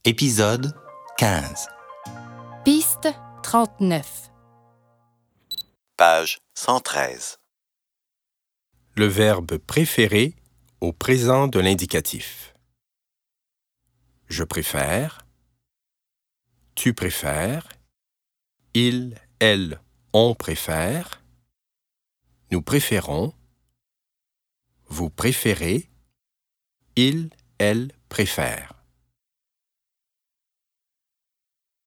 Épisode 15. Piste 39. Page 113. Le verbe préférer au présent de l'indicatif. Je préfère. Tu préfères. Il, elle, on préfère. Nous préférons. Vous préférez. Il, elle préfère.